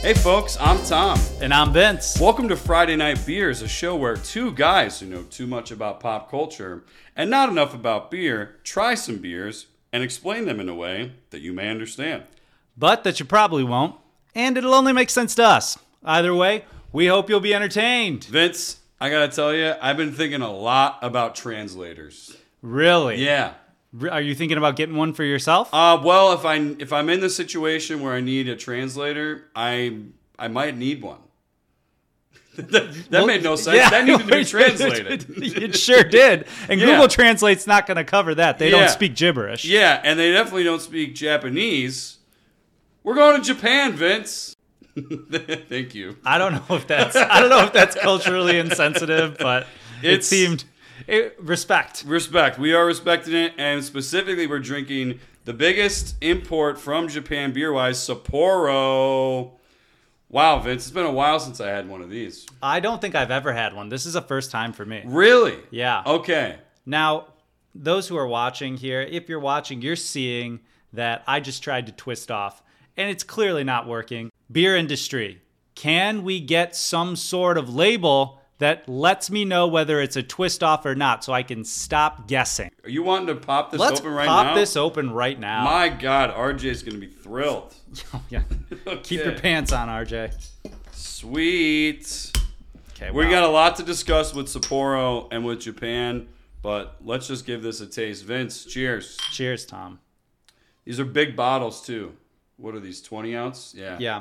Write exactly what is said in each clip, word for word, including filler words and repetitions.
Hey folks, I'm Tom. And I'm Vince. Welcome to Friday Night Beers, a show where two guys who know too much about pop culture and not enough about beer try some beers and explain them in a way that you may understand. But that you probably won't, and it'll only make sense to us. Either way, we hope you'll be entertained. Vince, I gotta tell you, I've been thinking a lot about translators. Really? Yeah. Are you thinking about getting one for yourself? Uh, well, if I if I'm in the situation where I need a translator, I I might need one. that that Well, made no sense. yeah. That needed to be translated. It sure did. And Yeah. Google Translate's not going to cover that. They Yeah. don't speak gibberish. Yeah, and they definitely don't speak Japanese. We're going to Japan, Vince. Thank you. I don't know if that's I don't know if that's culturally insensitive, but it It's- seemed it, respect. Respect. We are respecting it, and specifically, we're drinking the biggest import from Japan beer-wise, Sapporo. Wow, Vince, it's been a while since I had one of these. I don't think I've ever had one. This is a first time for me. Really? Yeah. Okay. Now, those who are watching here, if you're watching, you're seeing that I just tried to twist off, and it's clearly not working. Beer industry, can we get some sort of label that lets me know whether it's a twist off or not so I can stop guessing? Are you wanting to pop this Let's open right pop now? this open right now. My God, R J's going to be thrilled. yeah. Okay. Keep your pants on, R J. Sweet. Okay, We wow. got a lot to discuss with Sapporo and with Japan, but let's just give this a taste. Vince, cheers. Cheers, Tom. These are big bottles, too. What are these, twenty ounce? Yeah. Yeah.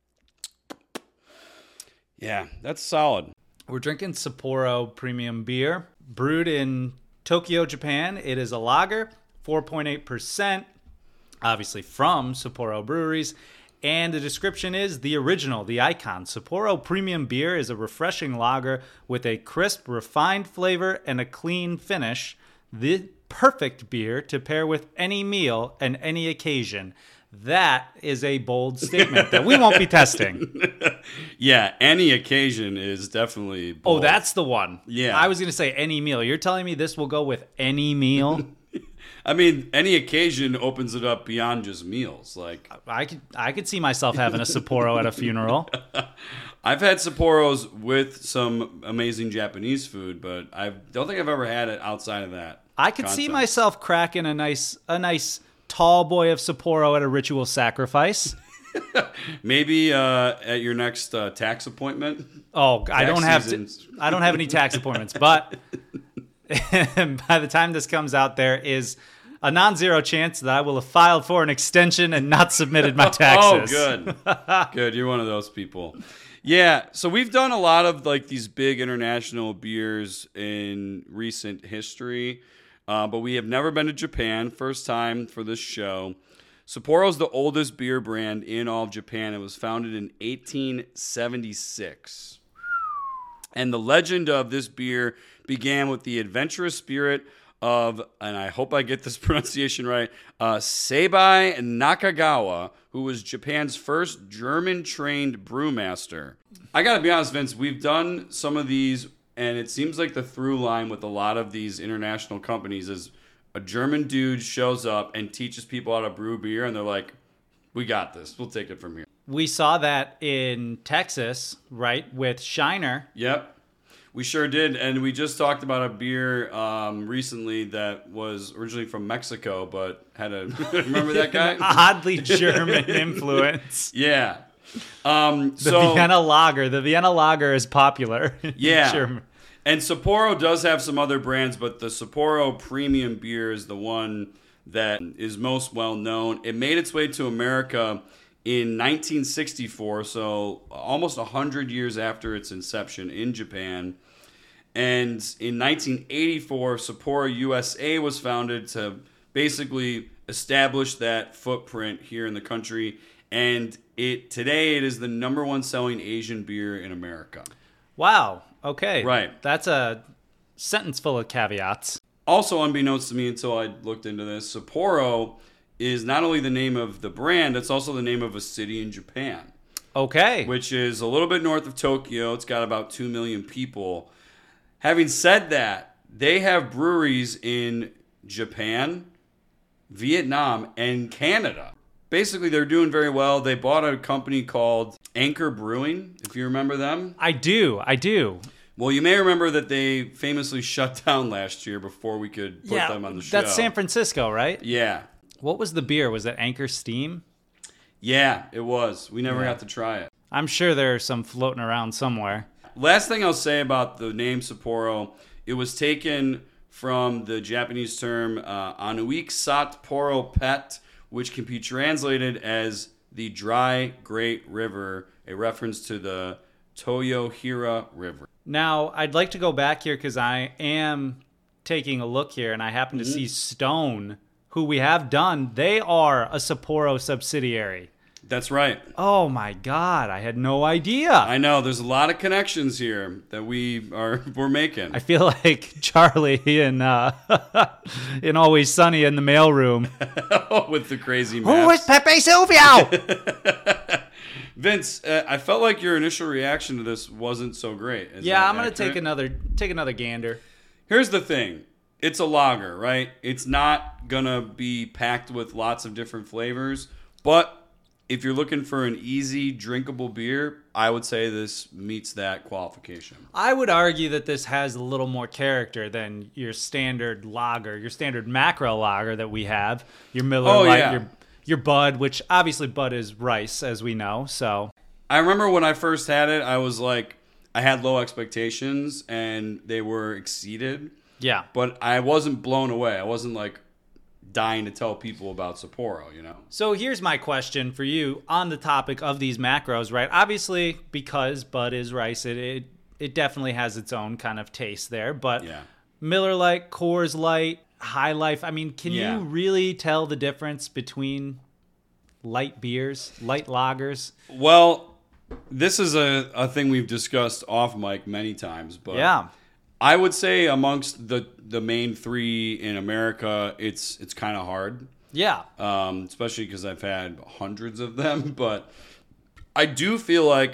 Yeah, that's solid. We're drinking Sapporo Premium Beer, brewed in Tokyo, Japan. It is a lager, four point eight percent, obviously from Sapporo Breweries. And the description is the original, the icon. Sapporo Premium Beer is a refreshing lager with a crisp, refined flavor and a clean finish. The perfect beer to pair with any meal and any occasion. That is a bold statement that we won't be testing. Yeah, any occasion is definitely bold. Oh, that's the one. Yeah. I was going to say any meal. You're telling me this will go with any meal? I mean, any occasion opens it up beyond just meals. Like, I could I could see myself having a Sapporo at a funeral. I've had Sapporos with some amazing Japanese food, but I don't think I've ever had it outside of that. I could see context. myself cracking a nice a nice tall boy of Sapporo at a ritual sacrifice. Maybe uh, at your next uh, tax appointment. Oh, I Tax don't have to, seasons. I don't have any tax appointments, but by the time this comes out, there is a non-zero chance that I will have filed for an extension and not submitted my taxes. Oh, good. Good. You're one of those people. Yeah. So we've done a lot of like these big international beers in recent history, uh, but we have never been to Japan. First time for this show. Sapporo is the oldest beer brand in all of Japan. It was founded in eighteen seventy-six. And the legend of this beer began with the adventurous spirit of, and I hope I get this pronunciation right, uh, Seibai Nakagawa, who was Japan's first German-trained brewmaster. I gotta be honest, Vince, we've done some of these, and it seems like the through line with a lot of these international companies is a German dude shows up and teaches people how to brew beer, and they're like, we got this. We'll take it from here. We saw that in Texas, right, with Shiner. Yep. We sure did, and we just talked about a beer um, recently that was originally from Mexico, but had a remember that guy? Oddly German influence. Yeah. Um, The so Vienna Lager. The Vienna Lager is popular. in yeah, Germany. and Sapporo does have some other brands, but the Sapporo Premium beer is the one that is most well known. It made its way to America in nineteen sixty-four, so almost one hundred years after its inception in Japan. And in nineteen eighty-four, Sapporo U S A was founded to basically establish that footprint here in the country. And it today it is the number one selling Asian beer in America. Wow. Okay. Right. That's a sentence full of caveats. Also, unbeknownst to me until I looked into this, Sapporo is not only the name of the brand, it's also the name of a city in Japan, Okay. which is a little bit north of Tokyo. It's got about two million people. Having said that, they have breweries in Japan, Vietnam, and Canada. basically they're doing very well. They bought a company called Anchor Brewing, if you remember them. I do. I do. Well, you may remember that they famously shut down last year before we could put yeah, them on the show. That's San Francisco, right? Yeah. What was the beer? Was it Anchor Steam? Yeah, it was. We never Yeah. got to try it. I'm sure there's some floating around somewhere. Last thing I'll say about the name Sapporo, it was taken from the Japanese term uh, Anuik Sat Poro Pet, which can be translated as the dry Great River, a reference to the Toyohira River. Now, I'd like to go back here because I am taking a look here, and I happen to Mm-hmm. see Stone, who we have done. They are a Sapporo subsidiary. That's right. Oh my God, I had no idea. I know there's a lot of connections here that we are we're making. I feel like Charlie in uh, in Always Sunny in the mailroom. With the crazy Who is maps. Pepe Silvio? Vince, uh, I felt like your initial reaction to this wasn't so great. Is yeah, that I'm gonna accurate? take another take another gander. Here's the thing. It's a lager, right? It's not gonna be packed with lots of different flavors, but if you're looking for an easy, drinkable beer, I would say this meets that qualification. I would argue that this has a little more character than your standard lager, your standard macro lager that we have. Your Miller Oh, Lite, yeah. your your Bud, which obviously Bud is rice, as we know. So I remember when I first had it, I was like, I had low expectations, and they were exceeded. yeah, But I wasn't blown away. I wasn't like dying to tell people about Sapporo, you know? So here's my question for you on the topic of these macros, right? Obviously, because Bud is rice, it it, it definitely has its own kind of taste there. But Yeah. Miller Lite, Coors Light, High Life, I mean, can Yeah. you really tell the difference between light beers, light lagers? Well, this is a, a thing we've discussed off mic many times, but Yeah. I would say amongst the the main three in America, it's it's kind of hard, Yeah. um, especially because I've had hundreds of them. But I do feel like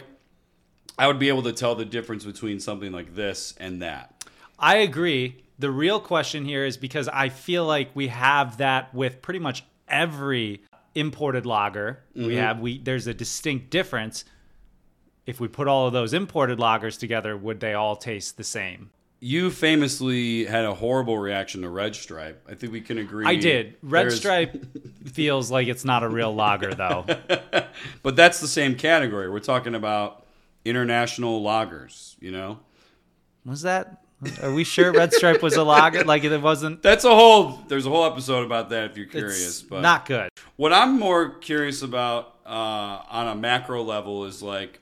I would be able to tell the difference between something like this and that. I agree. The real question here is because I feel like we have that with pretty much every imported lager. Mm-hmm. We have we there's a distinct difference. If we put all of those imported lagers together, would they all taste the same? You famously had a horrible reaction to Red Stripe. I think we can agree. I did. Red there's- Stripe feels like it's not a real lager, though. But that's the same category. We're talking about international lagers, you know? Was that? Are we sure Red Stripe was a lager? Like it wasn't. That's a whole, there's a whole episode about that if you're curious. It's But not good. what I'm more curious about uh, on a macro level is like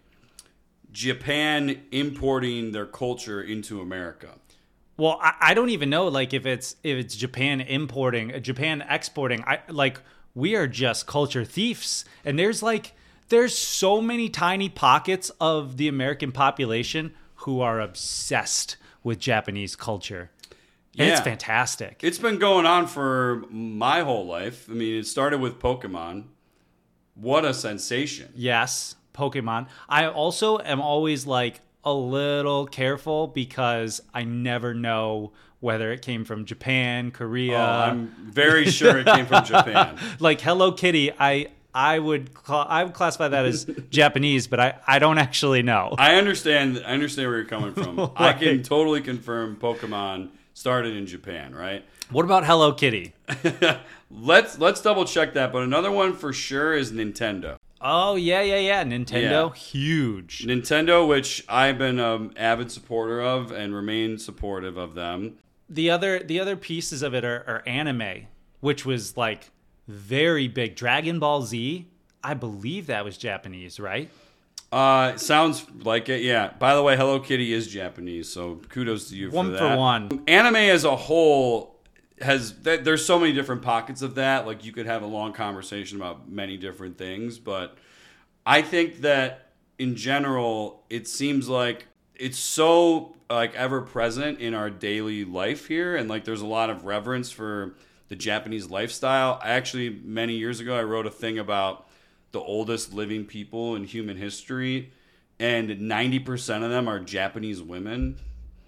Japan importing their culture into America. Well, I, I don't even know like if it's if it's Japan importing, uh, Japan exporting. I like we are just culture thieves, and there's like there's so many tiny pockets of the American population who are obsessed with Japanese culture. And it's Yeah. fantastic. It's been going on for my whole life. I mean, it started with Pokemon. What a sensation. Yes, Pokemon. I also am always like a little careful because I never know whether it came from Japan, Korea. Oh, I'm very sure it came from Japan. Like Hello Kitty, I I would cla- I would classify that as Japanese, but I, I don't actually know. I understand. I understand where you're coming from. I Right. can totally confirm Pokemon started in Japan, right? What about Hello Kitty? let's let's double check that. But another one for sure is Nintendo. Oh yeah, yeah, yeah. Nintendo, Yeah. huge. Nintendo, which I've been an avid supporter of and remain supportive of them. The other the other pieces of it are, are anime, which was like very big. Dragon Ball Z, I believe that was Japanese, right? Uh, sounds like it, yeah. By the way, Hello Kitty is Japanese, so kudos to you for One that. for one. Anime as a whole has th- there's so many different pockets of that. Like you could have a long conversation about many different things, but I think that in general, it seems like it's so like ever present in our daily life here, and like there's a lot of reverence for the Japanese lifestyle. I actually many years ago I wrote a thing about the oldest living people in human history, and ninety percent of them are Japanese women.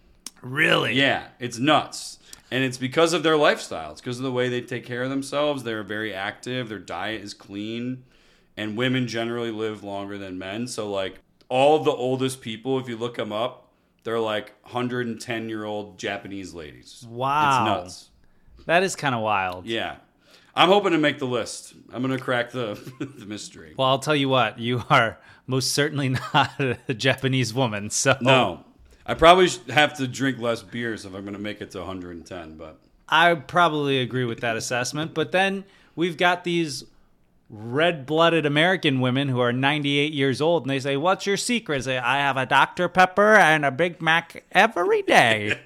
Really? Yeah, it's nuts. And it's because of their lifestyle. It's because of the way they take care of themselves. They're very active. Their diet is clean. And women generally live longer than men. So, like, all of the oldest people, if you look them up, they're like one hundred ten-year-old Japanese ladies. Wow. It's nuts. That is kind of wild. Yeah. I'm hoping to make the list. I'm going to crack the, the mystery. Well, I'll tell you what. You are most certainly not a Japanese woman. So No. I probably have to drink less beers if I'm going to make it to one hundred ten, but I probably agree with that assessment. But then we've got these red-blooded American women who are ninety-eight years old, and they say, "What's your secret?" I say, "I have a Doctor Pepper and a Big Mac every day."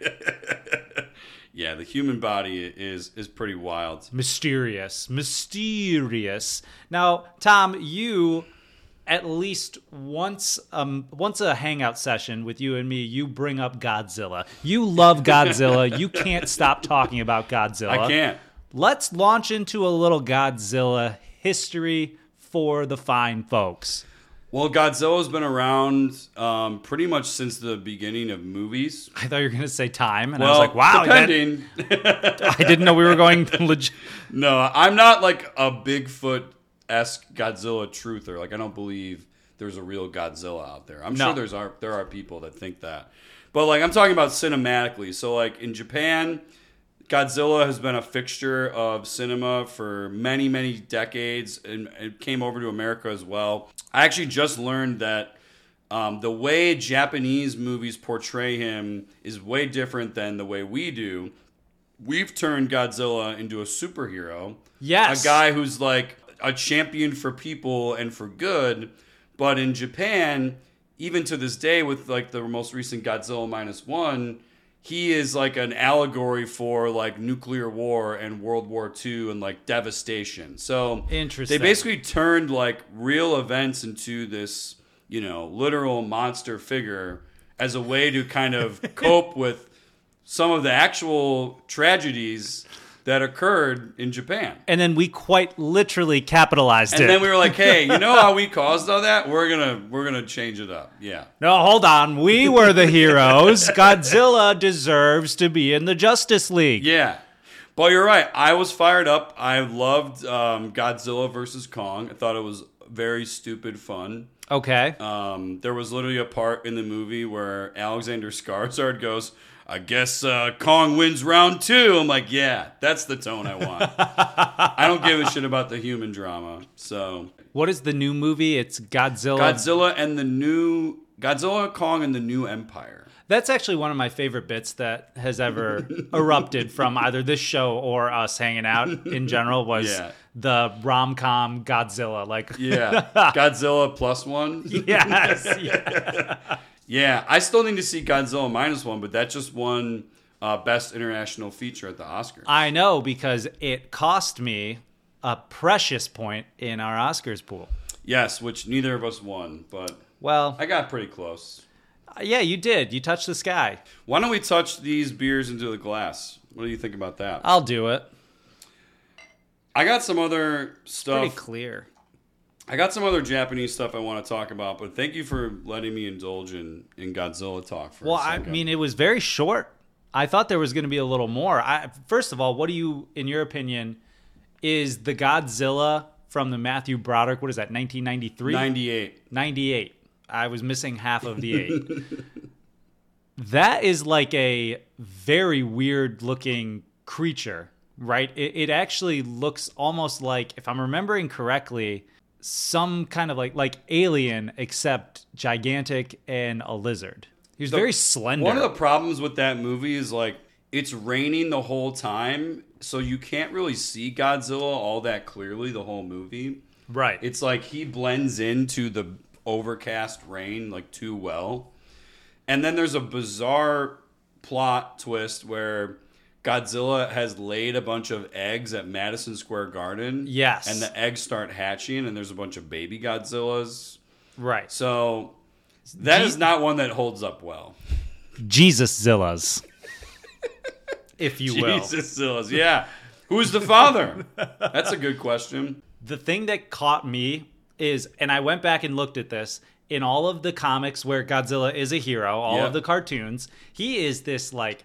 yeah, the human body is is pretty wild. Mysterious, mysterious. Now, Tom, you at least once um once a hangout session with you and me, you bring up Godzilla. You love Godzilla. You can't stop talking about Godzilla. I can't. Let's launch into a little Godzilla history for the fine folks. Well, Godzilla's been around um, pretty much since the beginning of movies. I thought you were going to say time, and well, I was like, wow. depending. That, I didn't know we were going legit. No, I'm not like a Bigfoot-esque Godzilla truther. Like, I don't believe there's a real Godzilla out there. I'm No. sure there's are, there are people that think that. But, like, I'm talking about cinematically. So, like, in Japan, Godzilla has been a fixture of cinema for many, many decades, and it came over to America as well. I actually just learned that um, the way Japanese movies portray him is way different than the way we do. We've turned Godzilla into a superhero. Yes. A guy who's like a champion for people and for good. But in Japan, even to this day, with like the most recent Godzilla Minus One, he is like an allegory for like nuclear war and World War Two and like devastation. So Interesting. they basically turned like real events into this, you know, literal monster figure as a way to kind of cope with some of the actual tragedies that occurred in Japan. And then we quite literally capitalized And it. then we were like, hey, you know how we caused all that? We're gonna we're gonna change it up. Yeah. No, hold on. We were the heroes. Godzilla deserves to be in the Justice League. Yeah. But you're right. I was fired up. I loved um, Godzilla versus Kong. I thought it was very stupid fun. Okay. Um, there was literally a part in the movie where Alexander Skarsgård goes, I guess uh, Kong wins round two. I'm like, yeah, that's the tone I want. I don't give a shit about the human drama. So What is the new movie? It's Godzilla. Godzilla and the new Godzilla, Kong, and the New Empire. That's actually one of my favorite bits that has ever erupted from either this show or us hanging out in general was Yeah. the rom-com Godzilla. Like, Yeah, Godzilla plus one. yes. Yeah. Yeah, I still need to see Godzilla minus one, but that just won uh, Best International Feature at the Oscars. I know, because it cost me a precious point in our Oscars pool. Yes, which neither of us won, but Well, I got pretty close. yeah, you did. You touched the sky. Why don't we touch these beers into the glass? What do you think about that? I'll do it. I got some other stuff. Pretty clear. I got some other Japanese stuff I want to talk about, but thank you for letting me indulge in, in Godzilla talk for Well, a I second. mean, it was very short. I thought there was going to be a little more. I, first of all, what do you, in your opinion, is the Godzilla from the Matthew Broderick, what is that, nineteen ninety-three? ninety-eight. ninety-eight. I was missing half of the eight. That is like a very weird looking creature, right? It, it actually looks almost like, if I'm remembering correctly, some kind of like like alien, except gigantic and a lizard. He was The- very slender. One of the problems with that movie is like it's raining the whole time, so you can't really see Godzilla all that clearly the whole movie. right. It's like he blends into the overcast rain like too well. And then there's a bizarre plot twist where Godzilla has laid a bunch of eggs at Madison Square Garden. Yes. And the eggs start hatching and there's a bunch of baby Godzillas. right. So that Je- is not one that holds up well. Jesus Zillas, if you will. Jesus Zillas. Yeah. Who's the father? That's a good question. The thing that caught me is, and I went back and looked at this, in all of the comics where Godzilla is a hero, all Yeah. of the cartoons, he is this like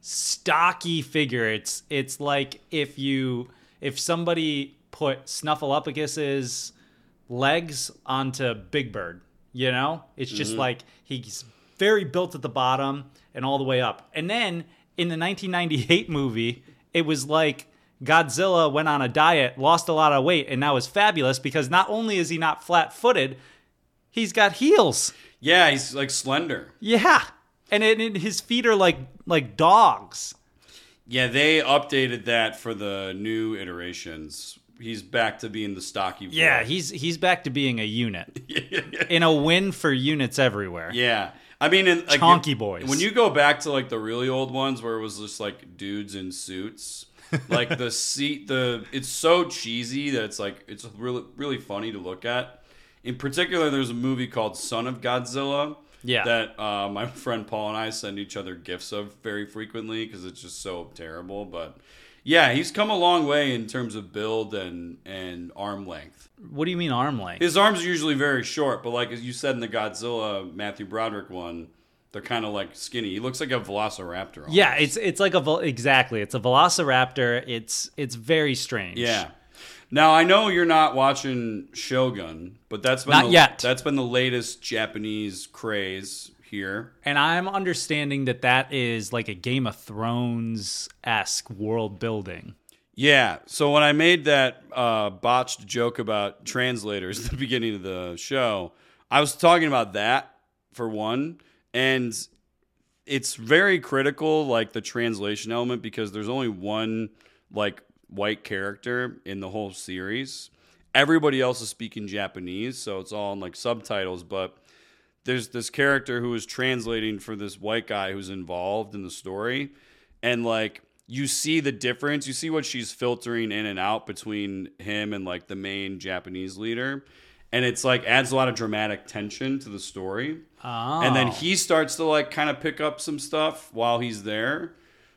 stocky figure. It's it's like if you if somebody put Snuffleupagus' legs onto Big Bird, you know? It's just Mm-hmm. like he's very built at the bottom and all the way up. And then in the nineteen ninety-eight movie, it was like Godzilla went on a diet, lost a lot of weight, and now is fabulous because not only is he not flat-footed, he's got heels. Yeah, he's like slender. Yeah. And, it, and his feet are like like dogs. Yeah, they updated that for the new iterations. He's back to being the stocky boy. Yeah, he's he's back to being a unit. In a win for units everywhere. Yeah. I mean, in, like, Chonky you- boys. When you go back to like the really old ones where it was just like dudes in suits, like the seat, the it's so cheesy that it's like it's really really funny to look at. In particular, there's a movie called Son of Godzilla. Yeah. That uh, my friend Paul and I send each other gifs of very frequently because it's just so terrible. But yeah, he's come a long way in terms of build and and arm length. What do you mean arm length? His arms are usually very short, but like as you said in the Godzilla Matthew Broderick one, they're kind of like skinny. He looks like a velociraptor. Almost. Yeah, it's it's like a vel- exactly. It's a velociraptor. It's it's very strange. Yeah. Now I know you're not watching Shogun, but that's been Not the, yet. That's been the latest Japanese craze here. And I'm understanding that that is like a Game of Thrones-esque world building. Yeah. So when I made that uh, botched joke about translators at the beginning of the show, I was talking about that for one, and it's very critical, like the translation element, because there's only one like white character in the whole series. Everybody else is speaking Japanese, so it's all in like subtitles, but there's this character who is translating for this white guy who's involved in the story, and like you see the difference. You see what she's filtering in and out between him and like the main Japanese leader, and it's like adds a lot of dramatic tension to the story. Oh. And then he starts to like kind of pick up some stuff while he's there.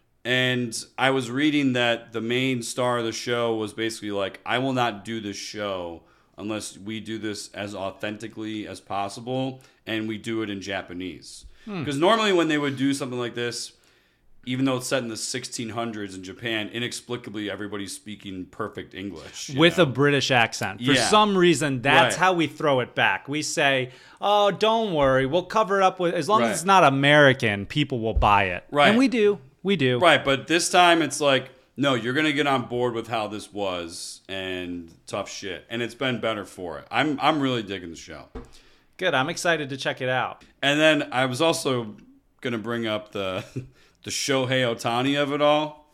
And I was reading that the main star of the show was basically like, I will not do this show unless we do this as authentically as possible and we do it in Japanese. Because normally when they would do something like this, even though it's set in the sixteen hundreds in Japan, inexplicably everybody's speaking perfect English. you With know? a British accent. For Yeah. some reason, that's Right. how we throw it back. We say, oh, don't worry. We'll cover it up with, as long Right. as it's not American, people will buy it. Right. And we do. We do. Right, but this time it's like, no, you're going to get on board with how this was and tough shit. And it's been better for it. I'm I'm really digging the show. Good. I'm excited to check it out. And then I was also going to bring up the the Shohei Ohtani of it all.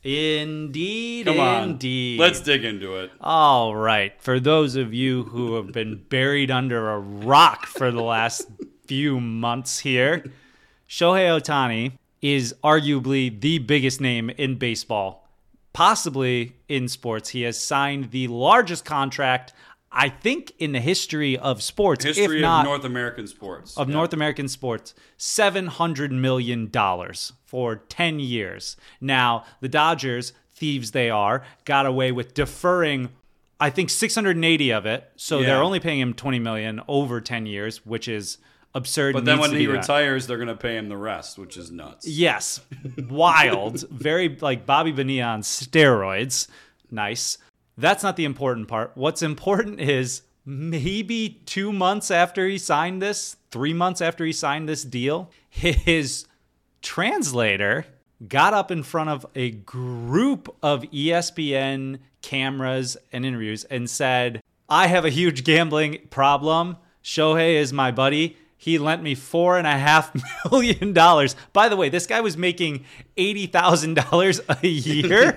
Indeed. Come on. Indeed. Let's dig into it. All right. For those of you who have been buried under a rock for the last few months here, Shohei Ohtani is arguably the biggest name in baseball, possibly in sports. He has signed the largest contract, I think, in the history of sports, History if not of North American sports. of Yeah. North American sports, seven hundred million dollars for ten years. Now, the Dodgers, thieves they are, got away with deferring, I think, six hundred eighty of it. So Yeah. they're only paying him twenty million dollars over ten years, which is absurd. But then needs when to he be done. retires, they're going to pay him the rest, which is nuts. Yes, wild. Very like Bobby Bonilla on steroids. Nice. That's not the important part. What's important is maybe two months after he signed this, three months after he signed this deal, his translator got up in front of a group of E S P N cameras and interviews and said, I have a huge gambling problem. Shohei is my buddy. He lent me four and a half million dollars. By the way, this guy was making eighty thousand dollars a year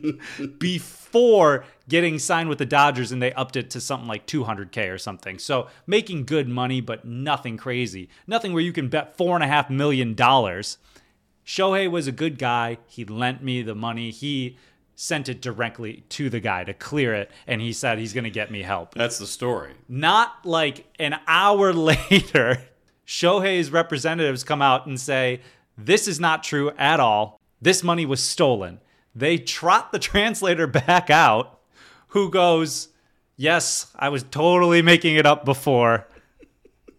before getting signed with the Dodgers, and they upped it to something like two hundred K or something. So making good money, but nothing crazy. Nothing where you can bet four and a half million dollars. Shohei was a good guy. He lent me the money. He sent it directly to the guy to clear it, and he said he's going to get me help. That's the story. Not like an hour later, Shohei's representatives come out and say, this is not true at all. This money was stolen. They trot the translator back out, who goes, yes, I was totally making it up before.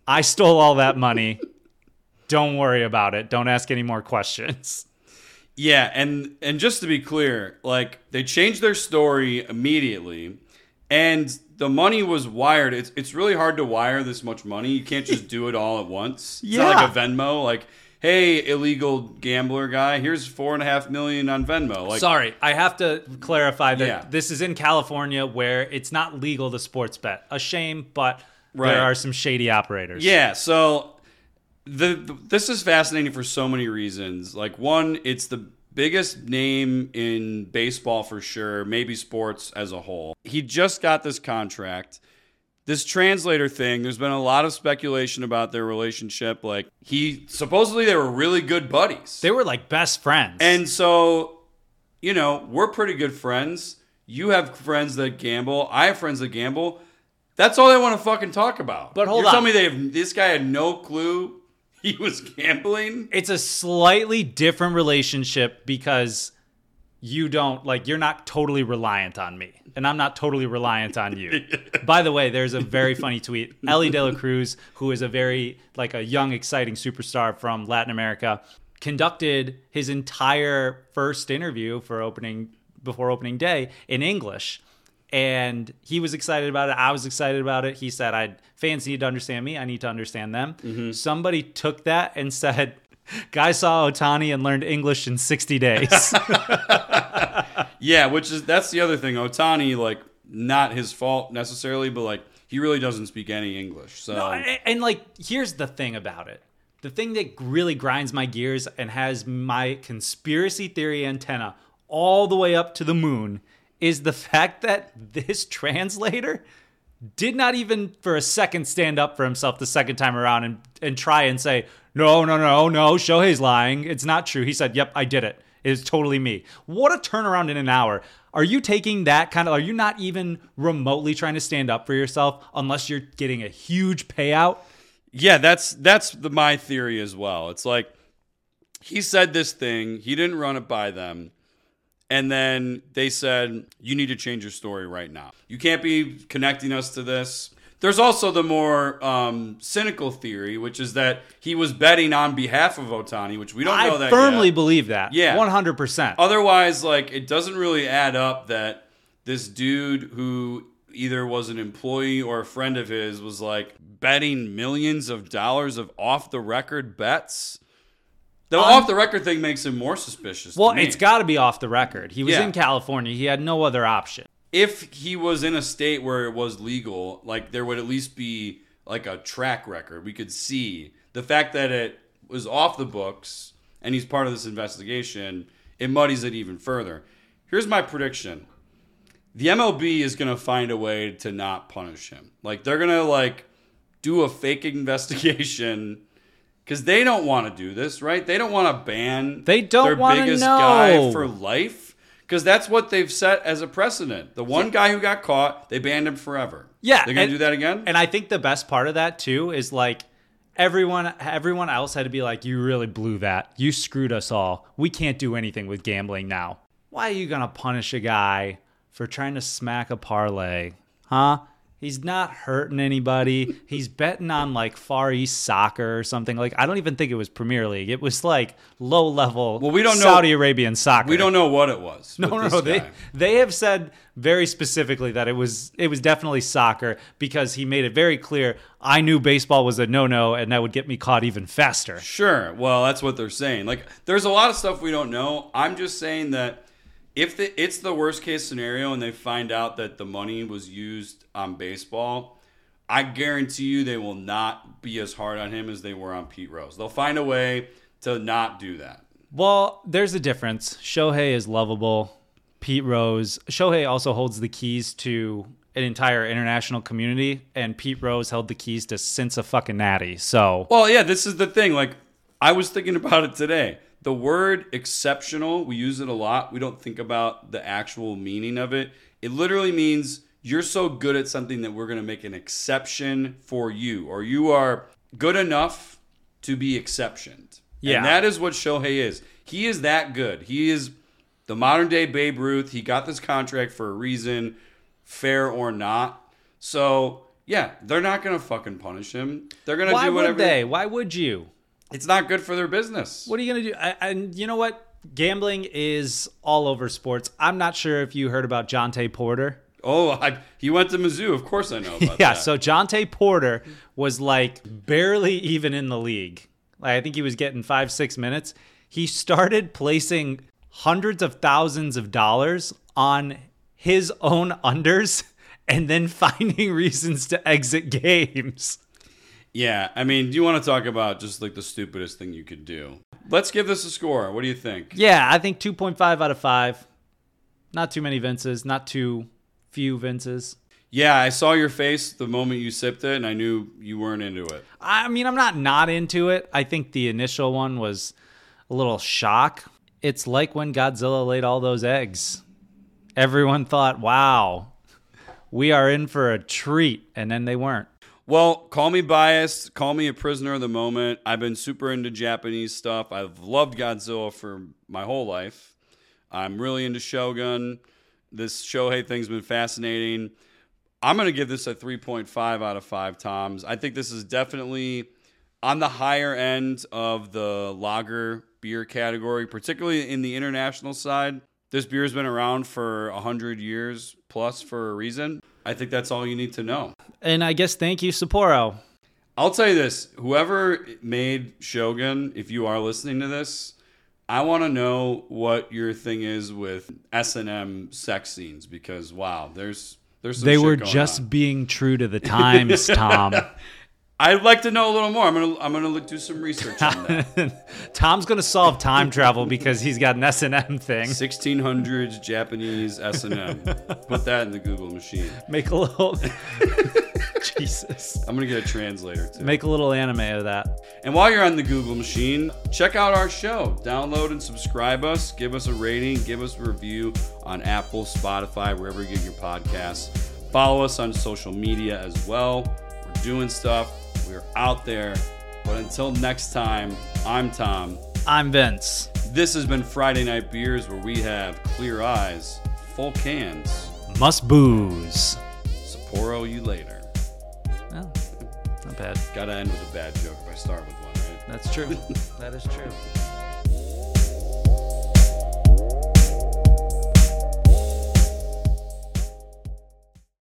I stole all that money. Don't worry about it. Don't ask any more questions. Yeah, and and just to be clear, like they changed their story immediately, and the money was wired. It's it's really hard to wire this much money. You can't just do it all at once. It's Yeah. not like a Venmo. Like, hey, illegal gambler guy, here's four and a half million on Venmo. Like, Sorry, I have to clarify that Yeah. this is in California where it's not legal to sports bet. A shame, but Right. there are some shady operators. yeah. So the, the this is fascinating for so many reasons. Like, one, it's the biggest name in baseball for sure, maybe sports as a whole. He just got this contract. This translator thing, there's been a lot of speculation about their relationship. Like, he supposedly they were really good buddies. They were like best friends. And so, you know, we're pretty good friends. You have friends that gamble. I have friends that gamble. That's all they want to fucking talk about. But hold You're on. telling me they have, this guy had no clue he was gambling? it's a slightly different relationship because you don't, like, you're not totally reliant on me. And I'm not totally reliant on you. By the way, there's a very funny tweet. Ellie De La Cruz, who is a very, like, a young, exciting superstar from Latin America, conducted his entire first interview for opening, before opening day in English. And he was excited about it. I was excited about it. He said, I fans need to understand me. I need to understand them. Mm-hmm. Somebody took that and said, guy saw Ohtani and learned English in sixty days. Yeah, which is that's the other thing. Ohtani, like, not his fault necessarily, but like he really doesn't speak any English. So No, and, and like, here's the thing about it. The thing that really grinds my gears and has my conspiracy theory antenna all the way up to the moon is the fact that this translator did not even for a second stand up for himself the second time around and, and try and say, no, no, no, no, Shohei's lying. It's not true. He said, yep, I did it. It is totally me. What a turnaround in an hour. Are you taking that kind of, are you not even remotely trying to stand up for yourself unless you're getting a huge payout? yeah, that's that's the, my theory as well. It's like he said this thing, he didn't run it by them. And then they said, you need to change your story right now. You can't be connecting us to this. There's also the more um, cynical theory, which is that he was betting on behalf of Ohtani, which we don't know I that firmly yet. believe that. Yeah. one hundred percent. Otherwise, like, it doesn't really add up that this dude who either was an employee or a friend of his was, like, betting millions of dollars of off-the-record bets. The Um, off-the-record thing makes him more suspicious Well, to me. it's got to be off the record. He was Yeah. in California. He had no other option. If he was in a state where it was legal, like, there would at least be like a track record. We could see the fact that it was off the books and he's part of this investigation. It muddies it even further. Here's my prediction: the M L B is going to find a way to not punish him. Like, they're going to like do a fake investigation because they don't want to do this, right? They don't want to ban They don't their wanna biggest know. guy for life. Because that's what they've set as a precedent. The one guy who got caught, they banned him forever. Yeah, They're going and- to do that again? And I think the best part of that too is like everyone everyone else had to be like, you really blew that. You screwed us all. We can't do anything with gambling now. Why are you going to punish a guy for trying to smack a parlay? Huh? He's not hurting anybody. He's betting on like Far East soccer or something. Like, I don't even think it was Premier League. It was like low level Well, we don't know- Saudi Arabian soccer. We don't know what it was. No, with no, this no. They guy. they have said very specifically that it was it was definitely soccer because he made it very clear. I knew baseball was a no no, and that would get me caught even faster. Sure. Well, that's what they're saying. Like, there's a lot of stuff we don't know. I'm just saying that if the, it's the worst case scenario and they find out that the money was used on baseball, I guarantee you they will not be as hard on him as they were on Pete Rose. They'll find a way to not do that. Well, there's a difference. Shohei is lovable. Pete Rose. Shohei also holds the keys to an entire international community, and Pete Rose held the keys to Cincinnati. So, Well, yeah, this is the thing. Like, I was thinking about it today. The word exceptional, we use it a lot. We don't think about the actual meaning of it. It literally means you're so good at something that we're going to make an exception for you, or you are good enough to be exceptioned. Yeah. And that is what Shohei is. He is that good. He is the modern day Babe Ruth. He got this contract for a reason, fair or not. So, Yeah, they're not going to fucking punish him. They're going to Why do whatever. would they? Why would you? It's not good for their business. What are you going to do? I, and you know what? Gambling is all over sports. I'm not sure if you heard about Jonte Porter. Oh, I, he went to Mizzou. Of course I know about yeah, that. so Jonte Porter was like barely even in the league. Like, I think he was getting five, six minutes. He started placing hundreds of thousands of dollars on his own unders and then finding reasons to exit games. Yeah, I mean, do you want to talk about just like the stupidest thing you could do? Let's give this a score. What do you think? Yeah, I think two point five out of five. Not too many Vinces, not too few Vinces. Yeah, I saw your face the moment you sipped it, and I knew you weren't into it. I mean, I'm not not into it. I think the initial one was a little shock. It's like when Godzilla laid all those eggs. Everyone thought, wow, we are in for a treat, and then they weren't. Well, call me biased, call me a prisoner of the moment. I've been super into Japanese stuff. I've loved Godzilla for my whole life. I'm really into Shogun. This Shohei thing's been fascinating. I'm going to give this a three point five out of five Toms. I think this is definitely on the higher end of the lager beer category, particularly in the international side. This beer has been around for one hundred years plus for a reason. I think that's all you need to know. And I guess thank you, Sapporo. I'll tell you this. Whoever made Shogun, if you are listening to this, I want to know what your thing is with S and M sex scenes because, wow, there's... There's some they shit were going just on. being true to the times, Tom. I'd like to know a little more. I'm gonna I'm gonna do some research on that. Tom's gonna solve time travel because he's got an S and M thing. sixteen hundreds Japanese S and M. Put that in the Google machine. Make a little. Jesus. I'm gonna get a translator too. Make a little anime of that. And while you're on the Google machine, check out our show. Download and subscribe us. Give us a rating. Give us a review on Apple, Spotify, wherever you get your podcasts. Follow us on social media as well. We're doing stuff. We're out there. But until next time, I'm Tom. I'm Vince. This has been Friday Night Beers, where we have clear eyes, full cans. Must booze. Sapporo you later. Oh, not bad. Gotta end with a bad joke if I start with one, right? That's true. That is true.